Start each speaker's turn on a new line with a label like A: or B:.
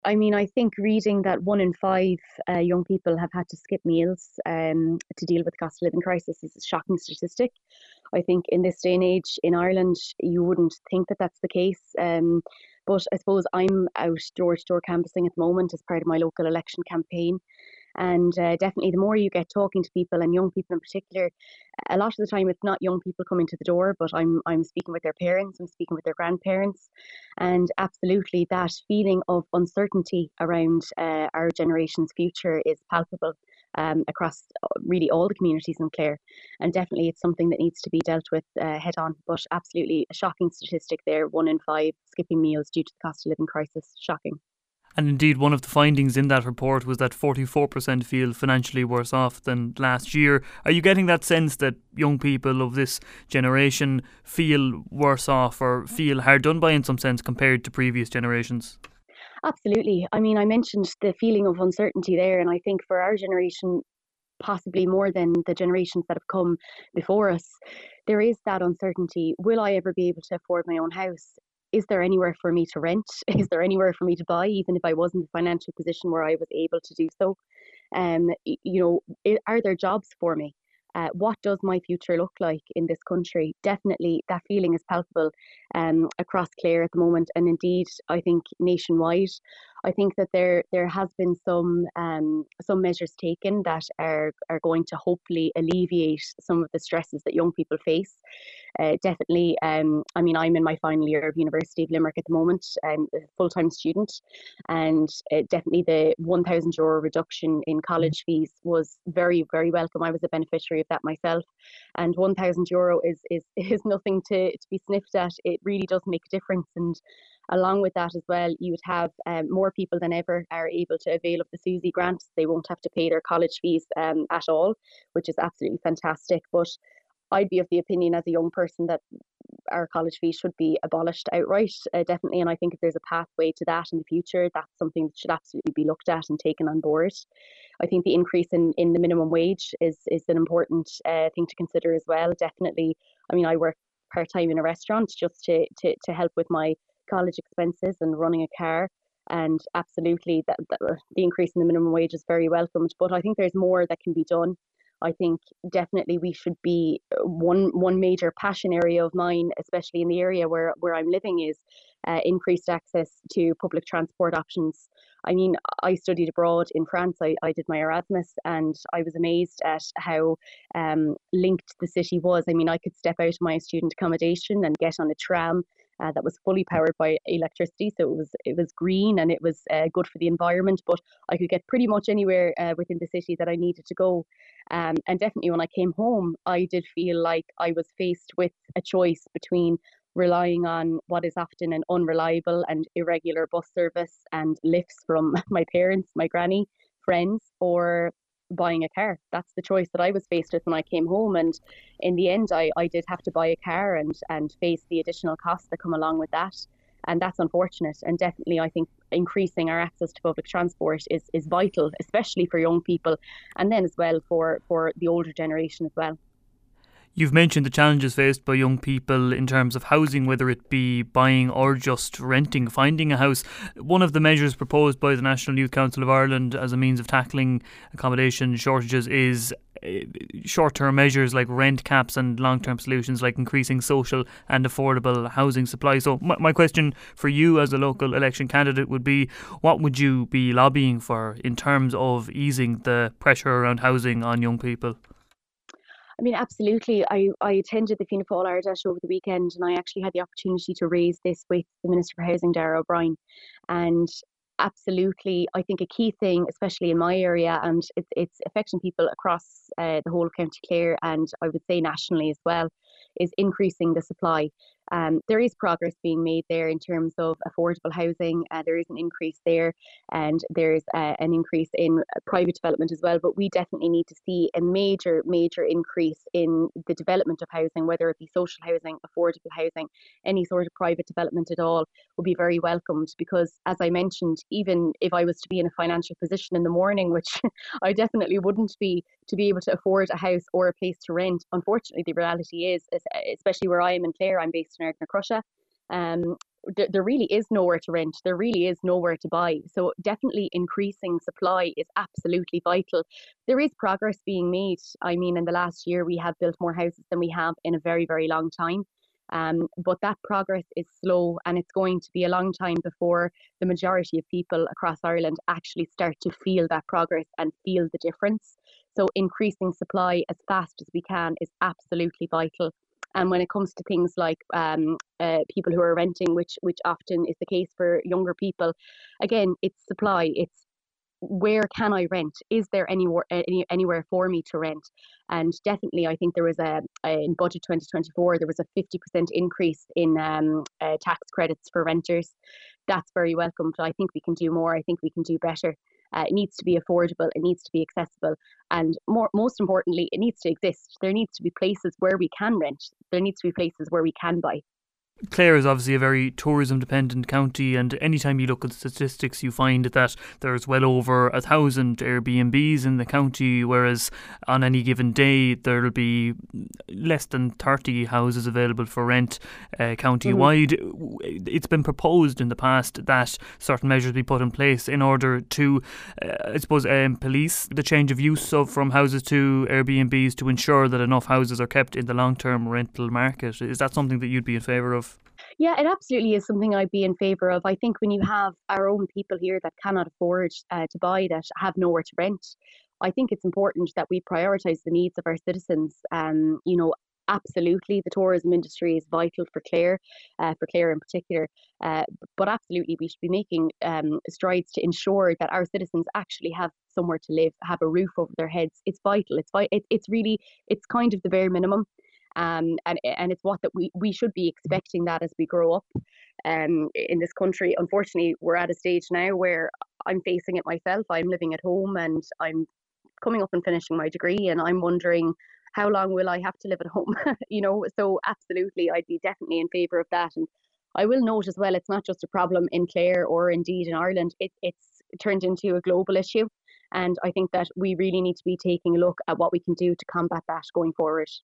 A: I mean, I think reading that one in five young people have had to skip meals to deal with the cost of living crisis is a shocking statistic. I think in this day and age in Ireland, you wouldn't think that that's the case. But I suppose I'm out door to door canvassing at the moment as part of my local election campaign. And definitely, the more you get talking to people and young people in particular, a lot of the time it's not young people coming to the door, but I'm speaking with their parents, I'm speaking with their grandparents, and absolutely that feeling of uncertainty around our generation's future is palpable across really all the communities in Clare, and definitely it's something that needs to be dealt with head on. But absolutely a shocking statistic there: one in five skipping meals due to the cost of living crisis. Shocking.
B: And indeed, one of the findings in that report was that 44% feel financially worse off than last year. Are you getting that sense that young people of this generation feel worse off or feel hard done by in some sense compared to previous generations?
A: Absolutely. I mean, I mentioned the feeling of uncertainty there, and I think for our generation, possibly more than the generations that have come before us, there is that uncertainty. Will I ever be able to afford my own house? Is there anywhere for me to rent? Is there anywhere for me to buy, even if I was in the financial position where I was able to do so? Are there jobs for me? What does my future look like in this country? Definitely, that feeling is palpable across Clare at the moment, and indeed, I think nationwide. I think that there has been some measures taken that are going to hopefully alleviate some of the stresses that young people face. Definitely, I mean, I'm in my final year of University of Limerick at the moment. I'm a full-time student, and definitely the €1,000 reduction in college fees was very, very welcome. I was a beneficiary of that myself, and €1,000 is nothing to be sniffed at. It really does make a difference, and along with that as well, you would have more people than ever are able to avail of the SUSI grant. They won't have to pay their college fees at all, which is absolutely fantastic. But I'd be of the opinion as a young person that our college fees should be abolished outright, definitely. And I think if there's a pathway to that in the future, that's something that should absolutely be looked at and taken on board. I think the increase in the minimum wage is an important thing to consider as well. Definitely. I mean, I work part time in a restaurant just to help with my college expenses and running a car. And absolutely, the increase in the minimum wage is very welcomed. But I think there's more that can be done. I think definitely we should be one major passion area of mine, especially in the area where I'm living, is increased access to public transport options. I mean, I studied abroad in France. I did my Erasmus, and I was amazed at how linked the city was. I mean, I could step out of my student accommodation and get on a tram that was fully powered by electricity, so it was green and it was good for the environment. But I could get pretty much anywhere within the city that I needed to go. And definitely, when I came home, I did feel like I was faced with a choice between relying on what is often an unreliable and irregular bus service and lifts from my parents, my granny, friends, or buying a car. That's the choice that I was faced with when I came home. And in the end, I did have to buy a car and face the additional costs that come along with that. And that's unfortunate. And definitely, I think increasing our access to public transport is vital, especially for young people, and then as well for the older generation as well.
B: You've mentioned the challenges faced by young people in terms of housing, whether it be buying or just renting, finding a house. One of the measures proposed by the National Youth Council of Ireland as a means of tackling accommodation shortages is short-term measures like rent caps and long-term solutions like increasing social and affordable housing supply. So my question for you as a local election candidate would be, what would you be lobbying for in terms of easing the pressure around housing on young people?
A: I mean, absolutely. I attended the Fianna Fáil Ardèche over the weekend, and I actually had the opportunity to raise this with the Minister for Housing, Dara O'Brien. And absolutely, I think a key thing, especially in my area, and it's affecting people across the whole of County Clare, and I would say nationally as well, is increasing the supply. There is progress being made there in terms of affordable housing. There is an increase there, and there's an increase in private development as well. But we definitely need to see a major, major increase in the development of housing, whether it be social housing, affordable housing, any sort of private development at all will be very welcomed. Because, as I mentioned, even if I was to be in a financial position in the morning, which I definitely wouldn't be, to be able to afford a house or a place to rent, unfortunately, the reality is especially where I am in Clare, I'm based in Ardnacrusha. there really is nowhere to rent. There really is nowhere to buy. So definitely increasing supply is absolutely vital. There is progress being made. I mean, in the last year, we have built more houses than we have in a very, very long time. But that progress is slow, and it's going to be a long time before the majority of people across Ireland actually start to feel that progress and feel the difference. So increasing supply as fast as we can is absolutely vital. And when it comes to things like people who are renting, which often is the case for younger people, again, it's supply. It's where can I rent? Is there anywhere for me to rent? And definitely, I think there was in budget 2024 there was a 50% increase in tax credits for renters. That's very welcome. But I think we can do more. I think we can do better. It needs to be affordable. It needs to be accessible, and most importantly, it needs to exist. There needs to be places where we can rent. There needs to be places where we can buy.
B: Clare is obviously a very tourism dependent county, and anytime you look at statistics you find that there's well over 1,000 Airbnbs in the county, whereas on any given day there'll be less than 30 houses available for rent county-wide. It's been proposed in the past that certain measures be put in place in order to I suppose police the change of use of from houses to Airbnbs to ensure that enough houses are kept in the long-term rental market. Is that something that you'd be in favour of?
A: Yeah, it absolutely is something I'd be in favour of. I think when you have our own people here that cannot afford to buy, that have nowhere to rent, I think it's important that we prioritise the needs of our citizens. Absolutely, the tourism industry is vital for Clare in particular. But absolutely, we should be making strides to ensure that our citizens actually have somewhere to live, have a roof over their heads. It's vital. It's really, it's kind of the bare minimum. And it's what that we should be expecting that as we grow up in this country. Unfortunately, we're at a stage now where I'm facing it myself. I'm living at home and I'm coming up and finishing my degree, and I'm wondering how long will I have to live at home. So absolutely, I'd be definitely in favour of that. And I will note as well, it's not just a problem in Clare or indeed in Ireland. It's turned into a global issue, and I think that we really need to be taking a look at what we can do to combat that going forward.